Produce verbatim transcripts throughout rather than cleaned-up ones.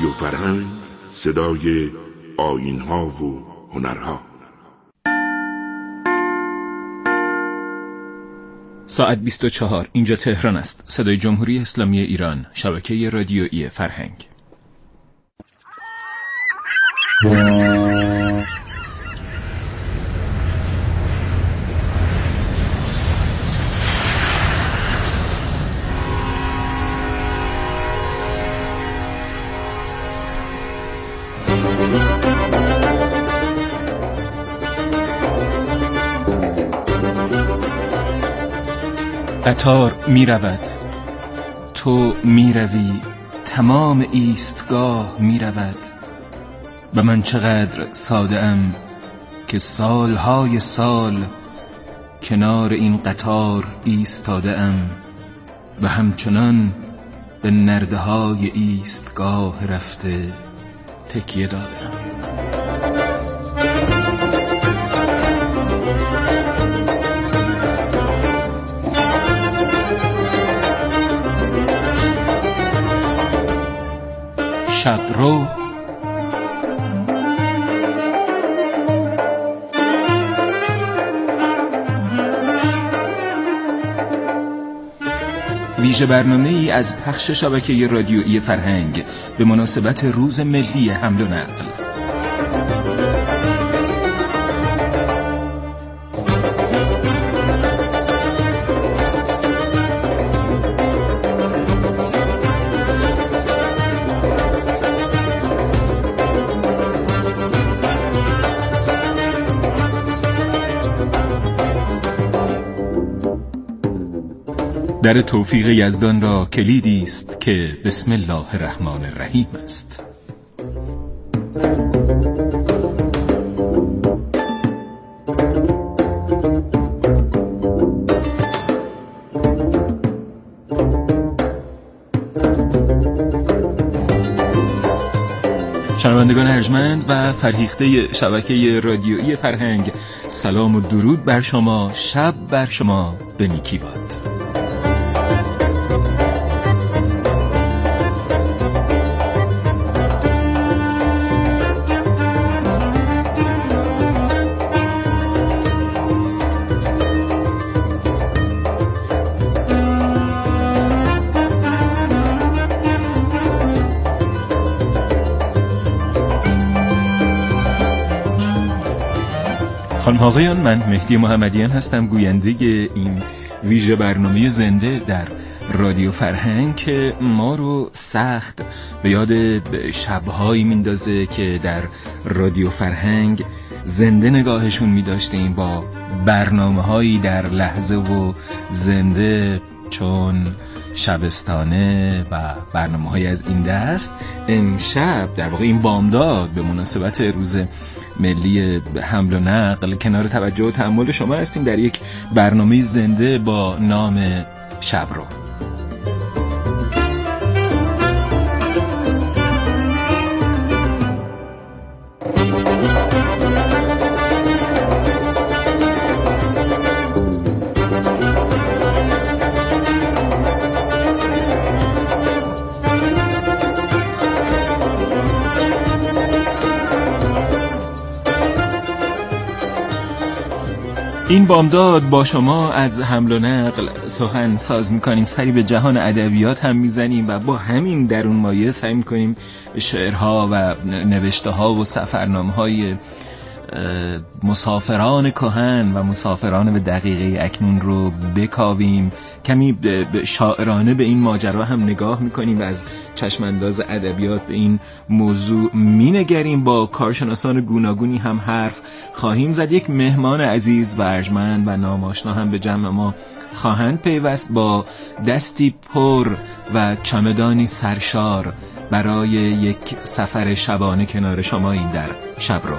رادیو فرهنگ، صدای آیین‌ها و هنرها. ساعت بیست و چهار، اینجا تهران است. صدای جمهوری اسلامی ایران، شبکه رادیویی فرهنگ. قطار می رود، تو می روی، تمام ایستگاه می رود و من چقدر ساده ام که سالهای سال کنار این قطار ایستاده ام و همچنان به نرده های ایستگاه رفته تکیه دادم. شبرو ویژه برنامه ای از پخش شبکه رادیویی فرهنگ به مناسبت روز ملی حمل و نقل. در توفیق یزدان را کلیدی است که بسم الله الرحمن الرحیم است. شنوندگان ارجمند و فرهیخته شبکه رادیویی فرهنگ، سلام و درود بر شما، شب بر شما به نیکی باد. خانم آقایان، من مهدی محمدیان هستم، گوینده این ویژه برنامه زنده در رادیو فرهنگ که ما رو سخت به یاد شب‌هایی میندازه که در رادیو فرهنگ زنده نگاهشون می‌داشتیم با برنامه‌هایی در لحظه و زنده چون شبستانه و برنامه‌های از این دست. امشب در واقع این بامداد به مناسبت روز ملی حمل و نقل کنار توجه و تأمل شما هستیم در یک برنامه زنده با نام شبرو. این بامداد با شما از حمل و نقل سخن ساز میکنیم، سری به جهان ادبیات هم میزنیم و با همین درون مایه سعی میکنیم شعرها و نوشته‌ها و سفرنامه‌های مسافران کهن و مسافران به دقیقه اکنون رو بکاویم. کمی شاعرانه به این ماجرا هم نگاه میکنیم و از چشمانداز ادبیات به این موضوع مینگریم. با کارشناسان گوناگونی هم حرف خواهیم زد. یک مهمان عزیز و ارجمند و ناماشنا هم به جمع ما خواهند پیوست با دستی پر و چمدانی سرشار برای یک سفر شبانه کنار شما این در شبرو.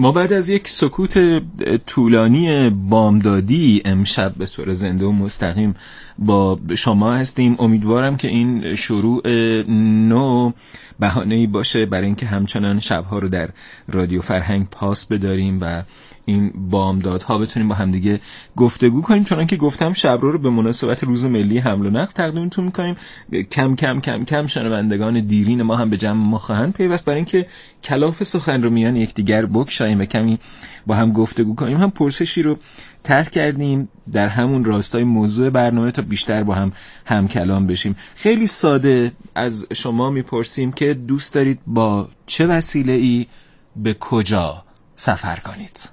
ما بعد از یک سکوت طولانی بامدادی امشب به طور زنده و مستقیم با شما هستیم. امیدوارم که این شروع نو بهانه‌ای باشه برای اینکه همچنان شبها رو در رادیو فرهنگ پاس بداریم و این بامدادها بتونیم با هم دیگه گفتگو کنیم. چون که گفتم شب رو به مناسبت روز ملی حمل و نقل تقدیمتون می‌کنیم. کم کم کم کم شنوندگان دیرین ما هم به جمع ما خواهند پیوست برای اینکه کلاف سخن رو میان یکدیگر بگشاییم و کمی با هم گفتگو کنیم. هم پرسشی رو طرح کردیم در همون راستای موضوع برنامه تا بیشتر با هم هم کلام بشیم. خیلی ساده از شما میپرسیم که دوست دارید با چه وسیله‌ای به کجا سفر کنید؟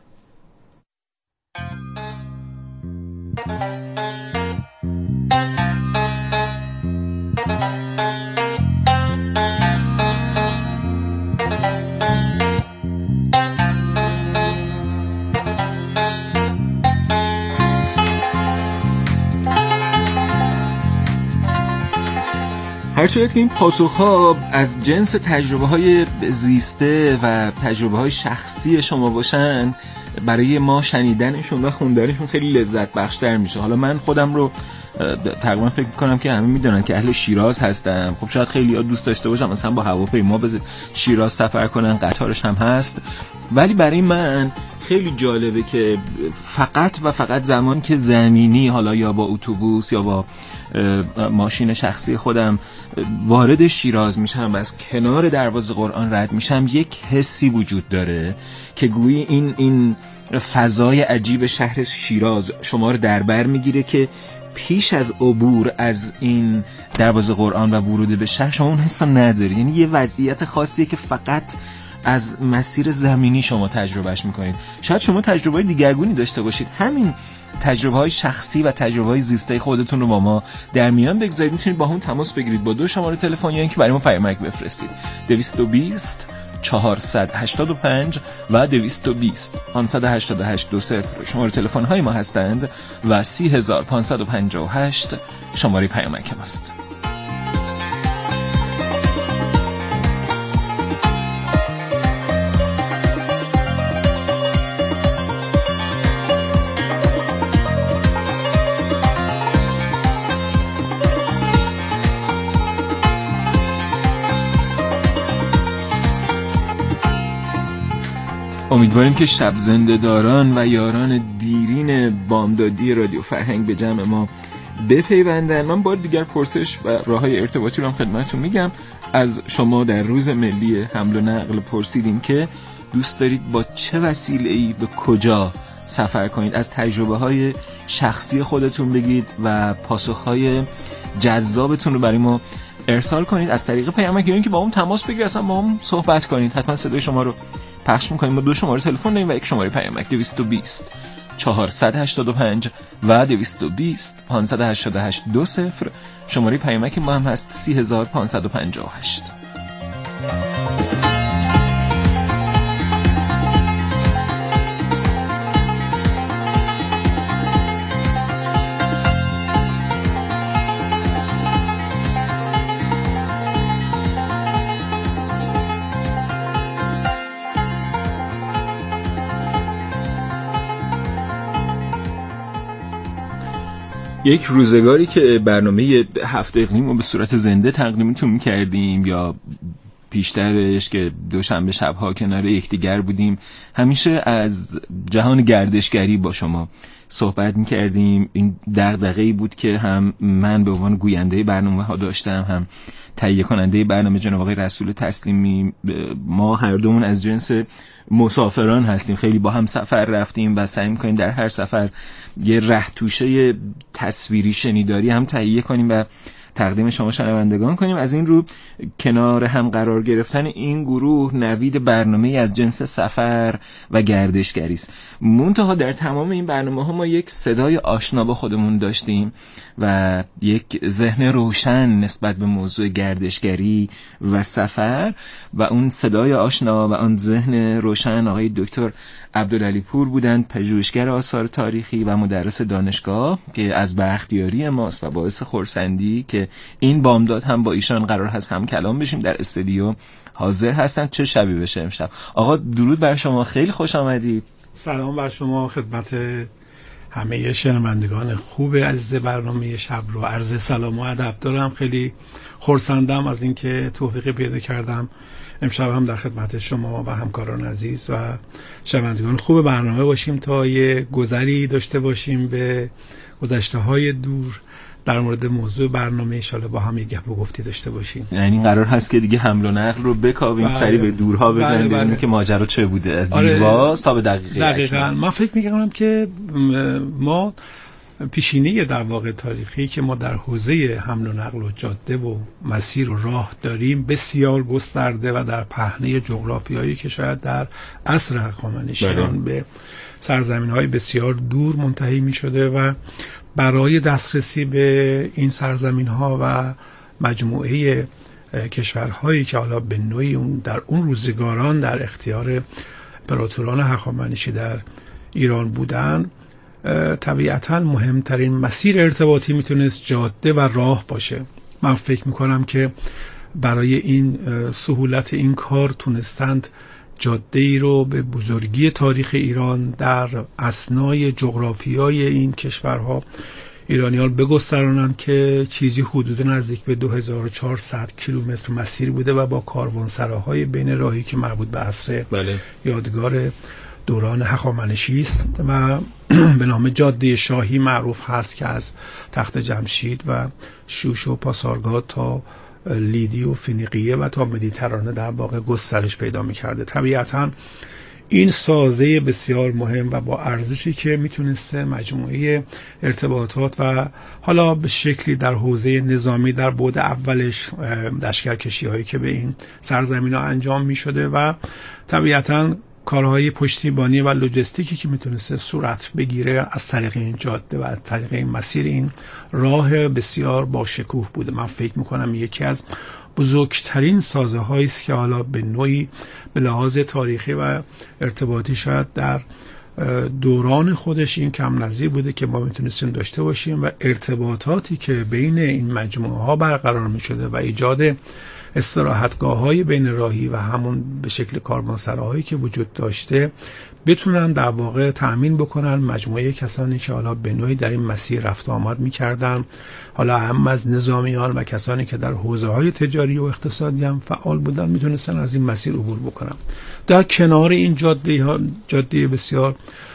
هرچند که این پاسخ‌ها از جنس تجربه‌های زیسته و تجربه‌های شخصی شما باشن، برای ما شنیدنشون و خوندنشون خیلی لذت بخش‌تر میشه. حالا من خودم رو تقریبا فکر می‌کنم که همه میدونن که اهل شیراز هستم. خب شاید خیلی‌ها دوست داشته باشم مثلا با هواپیما به شیراز سفر کنن، قطارش هم هست، ولی برای من خیلی جالبه که فقط و فقط زمان که زمینی، حالا یا با اتوبوس یا با ماشین شخصی خودم وارد شیراز میشم و از کنار دروازه قرآن رد میشم، یک حسی وجود داره که گویی این این فضای عجیب شهر شیراز شما رو در بر میگیره که پیش از عبور از این دروازه قرآن و ورود به شهر شما اون حسا نداری. یعنی یه وضعیت خاصیه که فقط از مسیر زمینی شما تجربهش میکنید. شاید شما تجربه دیگرگونی داشته باشید. همین تجربه های شخصی و تجربه های زیسته خودتون رو با ما در میان بگذارید. میتونید با هم تماس بگیرید با دو شماره تلفنی یا اینکه برای ما پیامک بفرستید. دویست و بیست چهارصد و هشتاد و پنج و دویست و بیست پانصد و هشتاد و هشت دو صفر شماره تلفن های ما هستند و سی هزار پانصد و پنجاه و هشت شماره پیامک ماست. امیدواریم که شب زنده داران و یاران دیرین بامدادی رادیو فرهنگ به جمع ما بپیوندن. من بار دیگر پرسش و راههای ارتباطی رو هم خدمتتون میگم. از شما در روز ملی حمل و نقل پرسیدیم که دوست دارید با چه وسیله‌ای به کجا سفر کنید. از تجربه های شخصی خودتون بگید و پاسخهای جذابتون رو برای ما ارسال کنید از طریق پیامک یا اینکه با هم تماس بگیرید، اصلا با هم صحبت کنید. حتما صدای شما رو پخش میکنیم. ما دو شماره تلفن داریم و یک شماره پیامک دویست و بیست چهارصد و هشتاد و پنج و دویست و بیست پانصد و هشتاد و هشت دو صفر شماره پیامک ما هم هست سی هزار پانصد و پنجاه و هشت. یک روزگاری که برنامه هفته اقلیم رو به صورت زنده تقدیمتون می‌کردیم یا پیشترش که دوشنبه شب‌ها کنار یکدیگر بودیم، همیشه از جهان گردشگری با شما صحبت می‌کردیم. این دغدغه‌ای بود که هم من به عنوان گوینده برنامه‌ها داشتم، هم تهیه کننده برنامه جناب آقای رسول تسلیمی. ما هر دومون از جنس مسافران هستیم، خیلی با هم سفر رفتیم و سعی می‌کنیم در هر سفر یه ره توشه تصویری شنیداری هم تهیه کنیم و تقدیم شما شنوندگان کنیم. از این رو کنار هم قرار گرفتن این گروه نوید برنامه از جنس سفر و گردشگری است. منتها در تمام این برنامه‌ها ما یک صدای آشنا با خودمون داشتیم و یک ذهن روشن نسبت به موضوع گردشگری و سفر، و اون صدای آشنا و آن ذهن روشن آقای دکتر عبدالعلی پور بودند، پژوهشگر آثار تاریخی و مدرس دانشگاه که از بختیاری ماست و باعث خرسندی که این بامداد هم با ایشان قرار هست هم کلام بشیم. در استودیو حاضر هستن. چه شبی بشه امشب. آقا درود بر شما، خیلی خوش آمدید. سلام بر شما، خدمت همه شنوندگان خوب عزیز برنامه شب رو عرض سلام و ادب دارم. خیلی خرسندم از اینکه توفیق پیدا کردم امشب هم در خدمت شما و همکاران عزیز و شنوندگان خوب برنامه باشیم تا یه گذری داشته باشیم به گذشته های دور در مورد موضوع برنامه. ان شاءالله با هم یه گپ و گفتی داشته باشیم. یعنی قرار هست که دیگه حمل و نقل رو بکاویم، سری به دورها بزنیم ببینیم که ماجرا چه بوده از آره دیرباز تا به دقیقه دقیقاً. من فکر می‌کنم که ما پیشینه در واقع تاریخی که ما در حوزه حمل و نقل و جاده و مسیر و راه داریم بسیار گسترده و در پهنه جغرافیایی که شاید در عصر هخامنشیان به سرزمین‌های بسیار دور منتهی می‌شده و برای دسترسی به این سرزمین‌ها و مجموعه کشورهایی که حالا به نوعی اون در اون روزگاران در اختیار امپراتوران هخامنشی در ایران بودن، طبیعتاً مهمترین مسیر ارتباطی میتونست جاده و راه باشه. من فکر میکنم که برای این سهولت این کار تونستند جاده ای رو به بزرگی تاریخ ایران در اثنای جغرافیای این کشورها ایرانیان بگسترانند که چیزی حدود نزدیک به دو هزار و چهارصد کیلومتر مسیر بوده و با کاروانسراهای بین راهی که مربوط به عصر بله. یادگار دوران هخامنشی است و به نام جاده شاهی معروف هست که از تخت جمشید و شوش و پاسارگاد تا لیدی و فینیقیه و تا مدیترانه در واقع گسترش پیدا می‌کرده. طبیعتاً این سازه بسیار مهم و با ارزشی که میتونسته مجموعه ارتباطات و حالا به شکلی در حوزه نظامی در بعد اولش لشکرکشی هایی که به این سرزمین ها انجام میشده و طبیعتاً کارهای پشتیبانی و لوجستیکی که میتونسته صورت بگیره از طریق این جاده و از طریق این مسیر، این راه بسیار با شکوه بوده. من فکر میکنم یکی از بزرگترین سازه هایی است که حالا به نوعی به لحاظ تاریخی و ارتباطی شاید در دوران خودش این کم نظیر بوده که ما میتونستیم داشته باشیم و ارتباطاتی که بین این مجموعه ها برقرار میشده و ایجاد استراحتگاه های بین راهی و همون به شکل کاروانسراهایی که وجود داشته بتونن در واقع تأمین بکنن مجموعه کسانی که حالا به نوعی در این مسیر رفت آمد میکردن، حالا هم از نظامیان و کسانی که در حوزه های تجاری و اقتصادی هم فعال بودن میتونستن از این مسیر عبور بکنن. در کنار این جاده ها جاده بسیار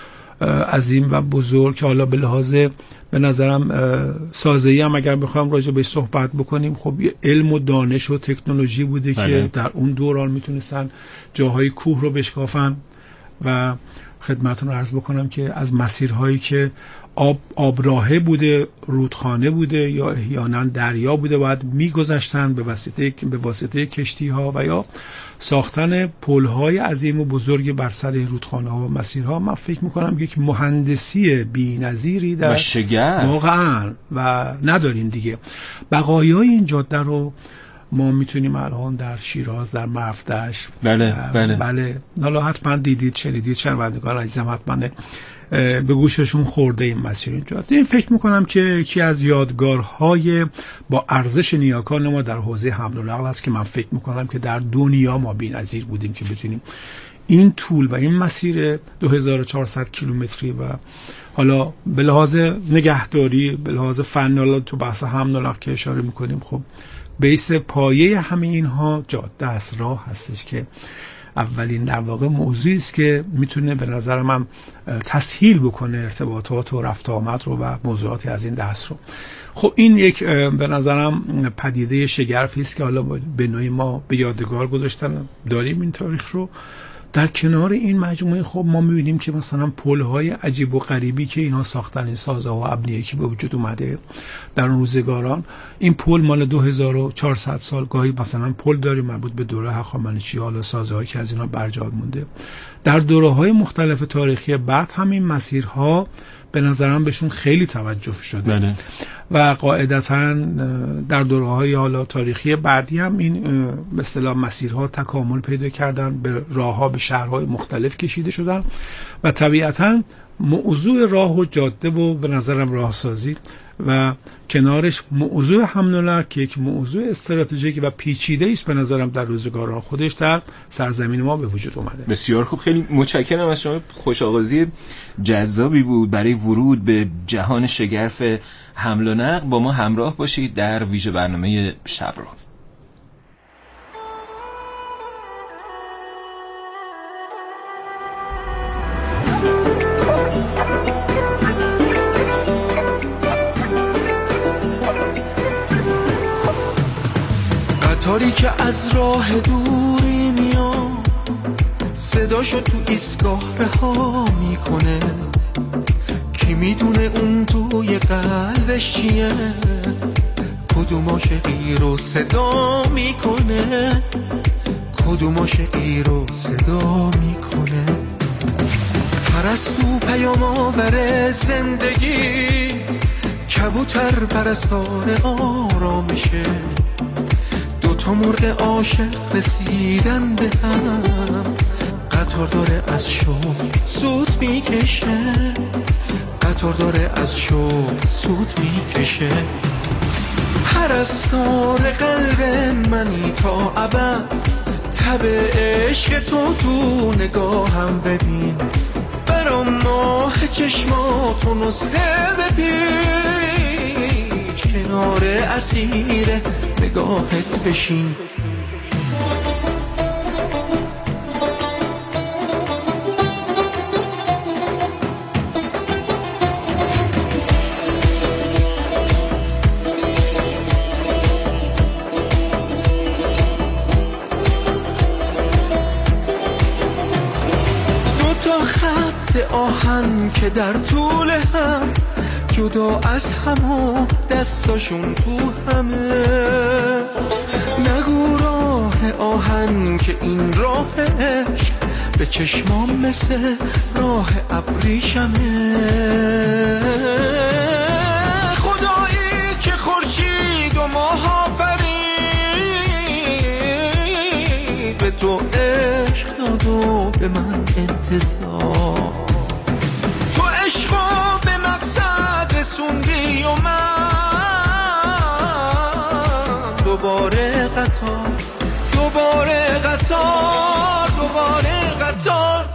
عظیم و بزرگ که حالا به لحاظ به نظرم سازه‌ای هم اگر بخوام راجع بهش صحبت بکنیم، خب یه علم و دانش و تکنولوژی بوده بله. که در اون دوران میتونستن جاهای کوه رو بشکافن و خدمتتون عرض بکنم که از مسیرهایی که آب آبراهه بوده، رودخانه بوده یا احیانا دریا بوده باید میگذشتن به واسطه به واسطه کشتی ها و یا ساختن پل‌های عظیم و بزرگ بر سر رودخانه ها و مسیرها. من فکر میکنم یک مهندسی بی‌نظیری در واقعا و نداریم دیگه. بقایای این جاده رو ما میتونیم الان در شیراز، در مرفدش بله بله بله حالا حتما دیدید، شنیدید، شنوندگان عزیزم حتما به گوششون خورده این مسیر اینجا. این فکر میکنم که یکی از یادگارهای با ارزش نیاکان ما در حوزه حمل و نقل است که من فکر میکنم که در دنیا ما بی‌نظیر بودیم که بتونیم این طول و این مسیر دو هزار و چهارصد کیلومتری و حالا به لحاظ نگهداری، به لحاظ فن، تو بحث حمل و نقل که اشاره میکنیم، خب بیس پایه همه اینها جاده است، راه هستش که اولین در واقع موضوعی است که میتونه به نظر من تسهیل بکنه ارتباطات و رفت آمد رو و موضوعاتی از این دست رو. خب این یک به نظرم پدیده شگرفی است که حالا به نوعی ما به یادگار گذاشتن داریم این تاریخ رو. در کنار این مجموعه خب ما می‌بینیم که مثلا پل‌های عجیب و غریبی که اینا ساختن، این سازه‌ها و ابنیه‌ای که به وجود اومده در اون روزگاران، این پل مال دو هزار و چهارصد سال، گاهی مثلا پل داریم مربوط به دوره هخامنشی، حالا سازه‌هایی که از اینا برجای مونده. در دوره‌های مختلف تاریخی بعد همین مسیرها به نظرم بهشون خیلی توجه شده بله. و قاعدتاً در دوره‌های حالا تاریخی بعدی هم این به اصطلاح مسیرها تکامل پیدا کردن، به راه‌ها به شهرهای مختلف کشیده شدن و طبیعتاً موضوع راه و جاده و به نظرم راهسازی و کنارش موضوع حمل و نقل که یک موضوع استراتژیک و پیچیده است به نظرم در روزگاران خودش در سرزمین ما به وجود اومده. بسیار خوب، خیلی متشکرم از شما. خوش‌آغازی جذابی بود برای ورود به جهان شگرف حمل و نقل. با ما همراه باشید در ویژه برنامه شب رو. قطاری که از راه دوری میاد صداشو تو ایستگاه رها میکنه، کی میدونه اون توی قلبش چیه، کدوم عاشقی رو صدا میکنه، کدوم عاشقی رو صدا میکنه. پرستو پیام آور زندگی، کبوتر پرستار آرامشه، تا مرغ عاشق رسیدن به هم، قطار داره از شوق سود میکشه، قطار داره از شوق سود میکشه. پرستار قلب منی تا ابد، تب عشق تو تو نگاهم ببین، برام ماه چشماتو نسخه بپیچ، کنار اسیر نگاهت بشین. دو تا خط آهن که در طول هم جدا از هم و دستاشون تو همه، نگو راه آهن که این راه عشق به چشمام مثل راه ابریشمه. خدایی که خورشید و ماه آفرید، به تو عشق داد و به من انتظار، تو عشقو به مقصد رسوندی و من دوباره قطار، دوباره قطار، دوباره قطار.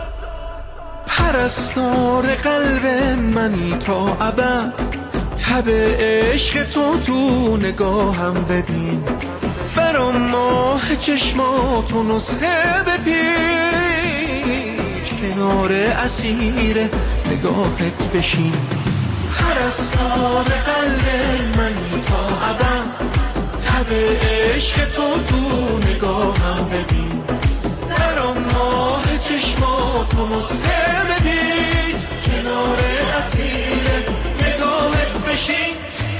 پرستار قلب منی تا ابد، تب عشق تو تو نگاهم ببین، برام ماه چشماتو نسخه بپیچ، کنار اسیر نگاهت بشین. پرستار قلب منی تا ابد، تب عشق تو تو نگاهم ببین، برام ماه چشماتو نسخه بپیچ، کنار اسیر نگاهت بشین.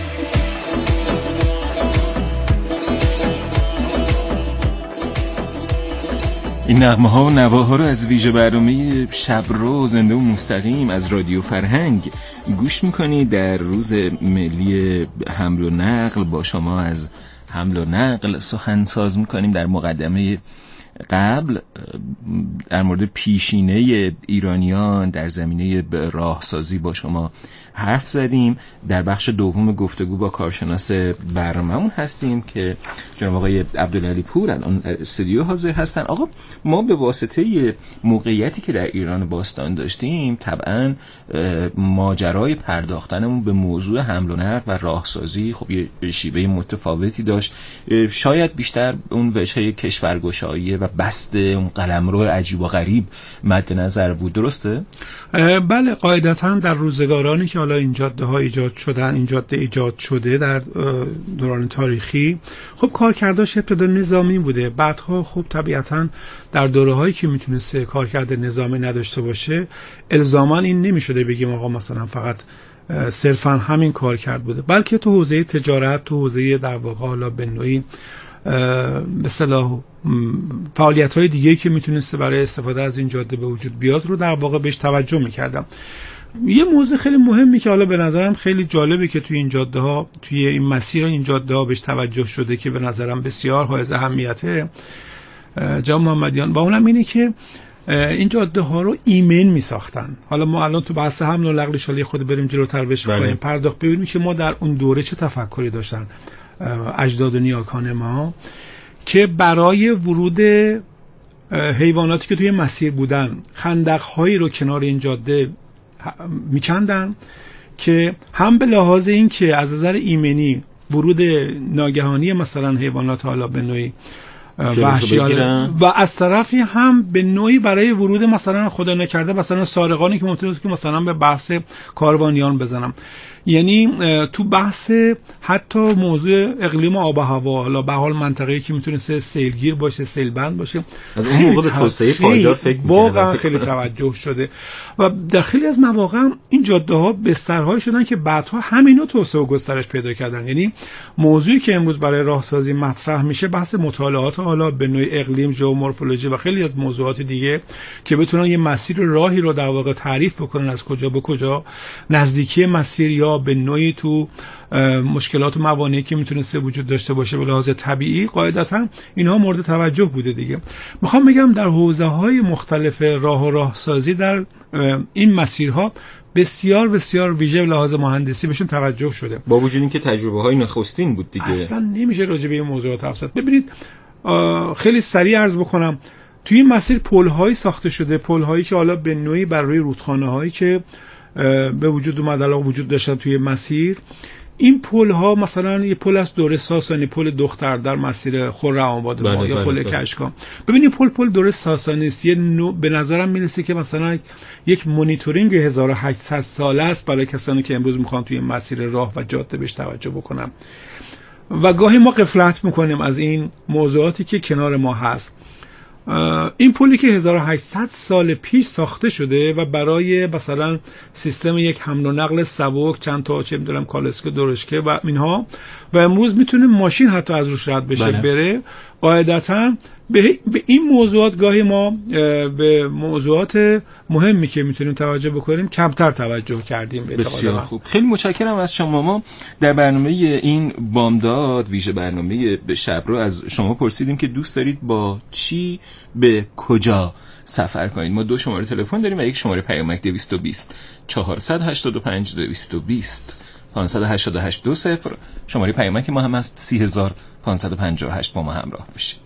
این نغمه ها و نواها رو از ویژه برنامه شب رو زنده و مستقیم از رادیو فرهنگ گوش میکنید. در روز ملی حمل و نقل با شما از حمل و نقل سخن ساز میکنیم. در مقدمه قبل در مورد پیشینه ایرانیان در زمینه راهسازی با شما حرف زدیم. در بخش دوم گفتگو با کارشناس برنامه‌مون هستیم که جناب آقای عبدالعلی پور الان در استودیو حاضر هستن. آقا، ما به واسطه موقعیتی که در ایران باستان داشتیم طبعا ماجرای پرداختنمون به موضوع حمل و نقل و راهسازی خب یه شیوه متفاوتی داشت. شاید بیشتر اون وجهه کشورگشایی و بسته اون قلمرو عجیب و غریب مد نظر بود. درسته؟ بله، قاعدتاً در روزگارانی که حالا این جاده ها ایجاد شدن، این جاده ایجاد شده در دوران تاریخی، خب کارکردش ابتدا نظامی بوده. بعدها خب طبیعتاً در دوره هایی که میتونسته کارکرد نظامی نداشته باشه الزاما این نمیشده بگیم آقا مثلا فقط صرفاً همین کار کرد بوده، بلکه تو حوزه تجارت، تو حوزه در واقع حالا به نوعی به اصطلاح فعالیت‌های دیگه‌ای که میتونسته برای استفاده از این جاده به وجود بیاد رو در واقع بهش توجه میکردم. یه موضوع خیلی مهمی که حالا به نظرم خیلی جالبه که توی این جاده ها، توی این مسیر این جاده ها بهش توجه شده که به نظرم بسیار حائز اهمیته جناب محمدیان، و اونم اینه که این جاده ها رو ایمن می ساختن. حالا ما الان تو بحث حمل و نقل شالی خود بریم جلوتر بهش بکنیم پرداخت ببینیم که ما در اون دوره چه تفکری داشتن اجداد و نیاکان ما که برای ورود حیواناتی که توی مسیر بودن خندق‌هایی رو کنار این جاده می‌کندن که هم به لحاظ این که از نظر ایمنی ورود ناگهانی مثلا حیوانات حالا به نوعی وحشی و از طرفی هم به نوعی برای ورود مثلا خدا نکرده مثلا سارقانی که ممکنه که مثلا به بحث کاروانیان بزنم. یعنی تو بحث حتی موضوع اقلیم و آب و هوا، حالا به حال منطقه‌ای که میتونه سیلگیر باشه، سیلبند باشه، از اون موقع به توسعه پایدار فکر می‌کردن، واقعا خیلی توجه شده و در خیلی از مواقع این جاده‌ها بسترهایی شدن که بعدها همینو توسعه و گسترش پیدا کردن. یعنی موضوعی که امروز برای راهسازی مطرح میشه بحث مطالعات حالا به نوع اقلیم، ژئومورفولوژی و خیلی از موضوعات دیگه که بتونن یه مسیر راهی رو در واقع تعریف بکنن از کجا به کجا، نزدیکی مسیر یا به نوعی تو مشکلات و موانعی که میتونسته وجود داشته باشه به لحاظ طبیعی، قاعدتا اینها مورد توجه بوده دیگه. میخوام بگم در حوزه‌های مختلف راه و راهسازی در این مسیرها بسیار بسیار ویژه به لحاظ مهندسی بهشون توجه شده، با وجود اینکه تجربه‌های نخستین بود دیگه. اصلا نمیشه راجع به این موضوعات حرف زد. ببینید خیلی سریع عرض بکنم، توی این مسیر پل‌هایی ساخته شده، پل‌هایی که حالا به نوعی بر روی رودخانه‌هایی که به وجود اومد الان وجود داشتن توی مسیر. این پل ها مثلا یه پل از دوره ساسانی، پل دختر در مسیر خرم‌آباد ما یا پل کشکان. ببینید پل پل دوره ساسانی است. یه نوع به نظرم میرسه که مثلا یک مونیتورینگ هزار و هشتصد ساله است برای کسانی که امروز میخوان توی مسیر راه و جاده بهش توجه بکنن. و گاهی ما غفلت میکنیم از این موضوعاتی که کنار ما هست. این پلی که هزار و هشتصد سال پیش ساخته شده و برای مثلا سیستم یک حمل و نقل سبک، چند تا چه می‌دونم کالسکه، درشکه و اینها، و امروز میتونه ماشین حتی از روش رد بشه. بله. بره قاعدتاً به این موضوعات گاهی ما به موضوعات مهمی که میتونیم توجه بکنیم کمتر توجه کردیم. بسیار خوب، خیلی متشکرم از شما. ما در برنامه این بامداد، ویژه برنامه به شب رو، از شما پرسیدیم که دوست دارید با چی به کجا سفر کنید. ما دو شماره تلفن داریم و یک شماره پیامک دویست و بیست چهارصد و هشتاد و پنج دویست و بیست پانصد و هشتاد و هشت دو صفر. شماره پیامک ما هم هست سی هزار پانصد و پنجاه و هشت. با ما همراه بشید.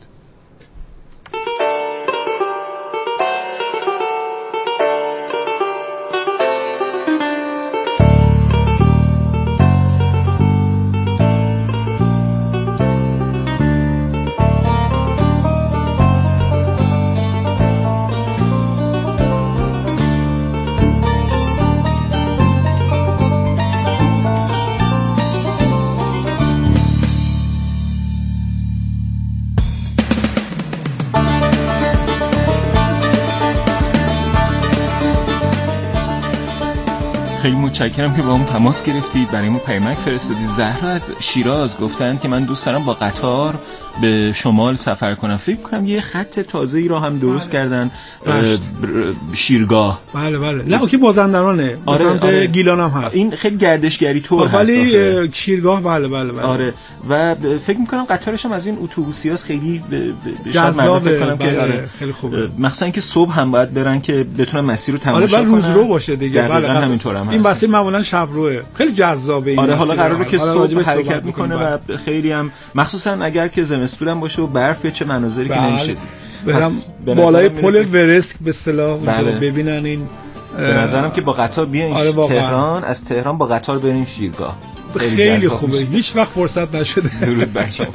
خیلی متشکرم که با هم تماس گرفتید، برای ما پیامک فرستادید. زهرا از شیراز گفتن که من دوست دارم با قطار به شمال سفر کنم. فکر کنم یه خط تازه‌ای رو هم درست بله. کردن شیرگاه. بله بله. نه اوکی، مازندرانه. آره، سمت آره. گیلان هم هست. این خیلی گردشگری طور هست. ولی شیرگاه بله بله بله. آره و فکر می‌کنم قطارش هم از این اتوبوسیاس خیلی شاید مردم فکر کنم بله. که آره خیلی خوبه. مثلا که صبح هم باید برن که بتونن مسیر رو تماشا کنن. آره، روز رو باشه دیگه. بله همینطور هم. این مسیر معمولا شب روه. خیلی جذابه این. آره حالا قراره که صبح حرکت میکنه و خیلی هم مخصوصا اگر که زمستون هم باشه و برف به چه مناظری که نمیشه دید. بالای پل ورسک به اصطلاح اونجا ببینن. این به نظرم که با قطار بیاین آره تهران، از تهران با قطار برین شیرگاه. خیلی, خیلی خوبه. هیچ وقت فرصت نشده. درود بر شما.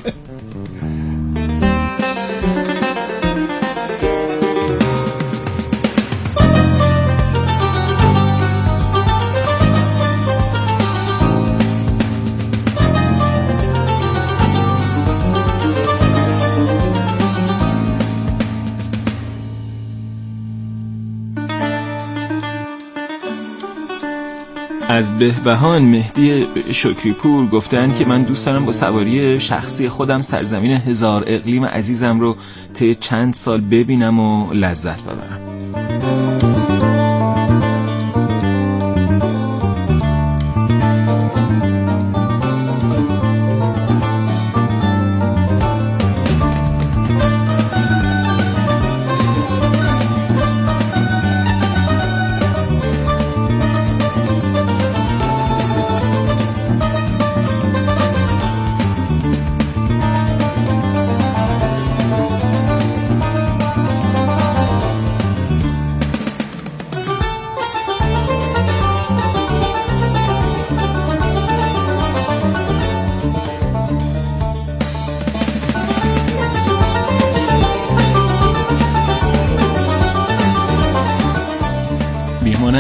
از بهبهان مهدی شکریپور گفتن که من دوست دارم با سواری شخصی خودم سرزمین هزار اقلیم عزیزم رو طی چند سال ببینم و لذت ببرم.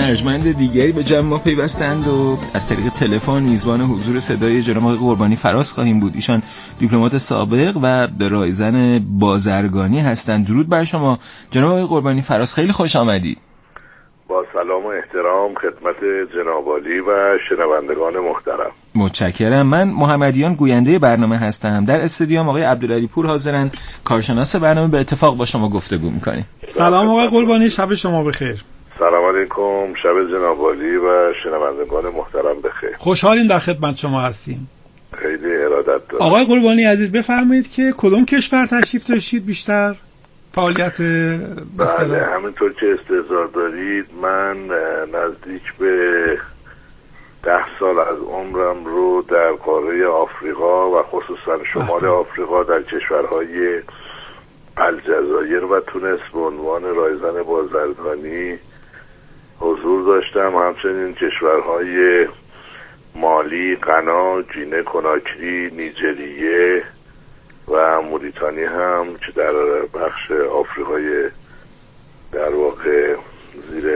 ارجمند دیگری به جمع ما پیوستند و از طریق تلفن میزبان حضور صدای جناب آقای قربانی فراز خواهیم بود. ایشان دیپلمات سابق و رایزن بازرگانی هستند. درود بر شما جناب آقای قربانی فراز، خیلی خوش آمدید. با سلام و احترام خدمت جناب عالی و شنوندگان محترم. متشکرم. من محمدیان گوینده برنامه هستم. در استودیو آقای عبدالعلی پور حاضرن، کارشناس برنامه. به اتفاق با شما گفتگو می‌کنیم. سلام آقای قربانی، شب شما بخیر. سلام علیکم، شب جناب عالی و شنوندگان محترم بخیر. خوشحالیم در خدمت شما هستیم. خیلی ارادت دارم. آقای قربانی عزیز بفرمایید که کدوم کشور تشریف داشتید بیشتر فعالیت بله بله همینطور که استحضار دارید، من نزدیک به ده سال از عمرم رو در قاره آفریقا و خصوصا شمال آفریقا در کشورهای الجزایر و تونس به عنوان رایزن بازرگانی حضور داشتم. همچنین کشورهای مالی، غنا، گینه کناکری، نیجریه و موریتانی هم که در بخش آفریقای در واقع زیر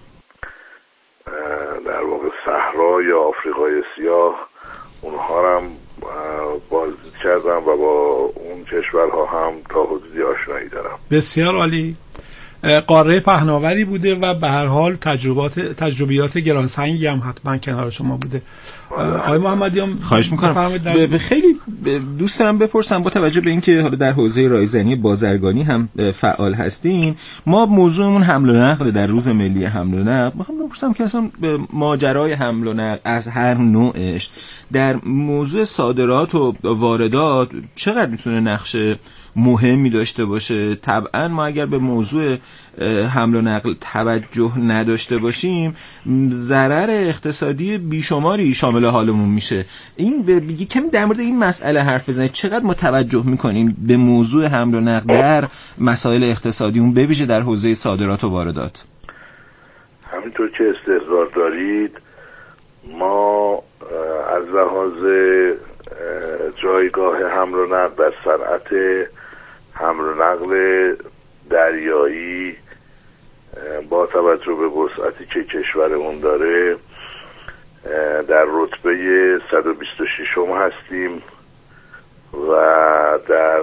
در واقع صحرا یا آفریقای سیاه اونها هم بازدید کردم و با اون کشورها هم تا حدودی آشنایی دارم. بسیار عالی. قاره پهناوری بوده و به هر حال تجربات تجربیات گرانسنگی هم حتما کنار شما بوده. آقای محمدیان خواهش میکنم. به خیلی دوست دارم بپرسم با توجه به اینکه حالا در حوزه رایزنی بازرگانی هم فعال هستین، ما موضوعمون حمل و نقل در روز ملی حمل و نقل، میخوام بپرسم که اصلا ماجرای حمل و نقل از هر نوعش در موضوع صادرات و واردات چقدر میتونه نقش مهمی داشته باشه. طبعا ما اگر به موضوع حمل و نقل توجه نداشته باشیم ضرر اقتصادی بیشماری شامل حالمون میشه. این بگی کمی در مورد این مسئله حرف بزنید، چقدر ما توجه میکنیم به موضوع حمل و نقل در مسائل اقتصادی، اون بویژه در حوزه صادرات و واردات؟ همینطور که استحضار دارید، ما از لحاظ جایگاه حمل و نقل در صنعت حمل و نقل دریایی با توجه به وسعتی که کشورمون داره در رتبه صد و بیست و شش هستیم و در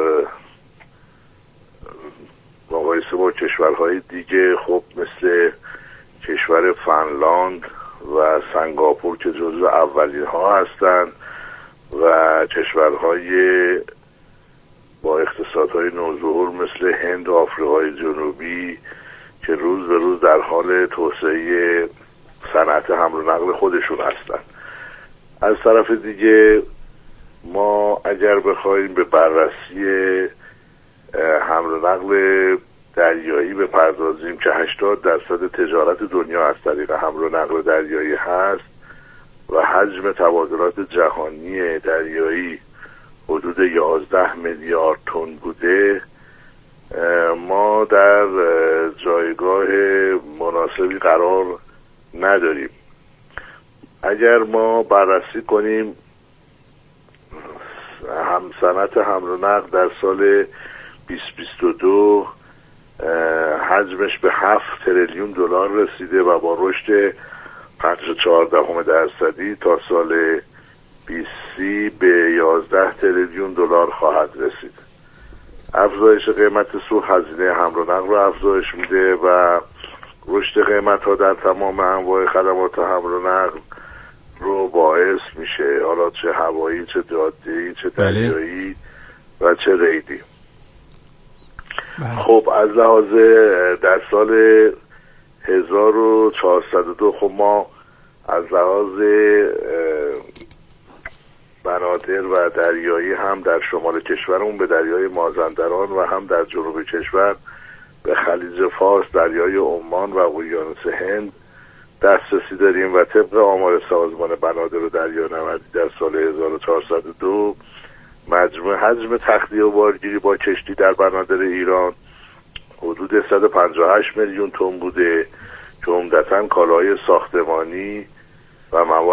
مقایسه با کشورهای دیگه خب مثل کشور فنلاند و سنگاپور که جزو اولین ها هستند و کشورهای با اقتصادهای نوظهور مثل هند و آفریقای جنوبی که روز به روز در حال توسعه صنعت حمل و نقل خودشون هستن. از طرف دیگه ما اگر بخوایم به بررسی حمل و نقل دریایی بپردازیم که هشتاد درصد تجارت دنیا از طریق حمل و نقل دریایی هست و حجم تبادلات جهانی دریایی حدود یازده میلیارد تن بوده، ما در جایگاه مناسبی قرار نداریم. اگر ما بررسی کنیم هم صنعت حمل و نقل در سال بیست بیست و دو حجمش به هفت تریلیون دلار رسیده و با رشد پنج و چهارده درصدی تا سال بیست سی به یازده تریلیون دلار خواهد رسید. افزایش قیمت سوخت هزینه حمل و نقل رو افزایش میده و رشد قیمت ها در تمام انواع خدمات حمل و نقل رو باعث میشه، حالا چه هوایی، چه جاده‌ای، چه دریایی و چه ریلی. خب از لحاظ در سال هزار و چهارصد و دو خب ما از لحاظ بنادر و دریایی هم در شمال کشورمون به دریای مازندران و هم در جنوب کشور به خلیج فارس، دریای عمان و اقیانوس هند دسترسی داریم و طبق آمار سازمان بنادر و دریانوردی در سال هزار و چهارصد و دو مجموع حجم تخلیه و بارگیری با کشتی در بنادر ایران حدود صد و پنجاه و هشت میلیون تن بوده که عمدتاً کالاهای ساختمانی و مواد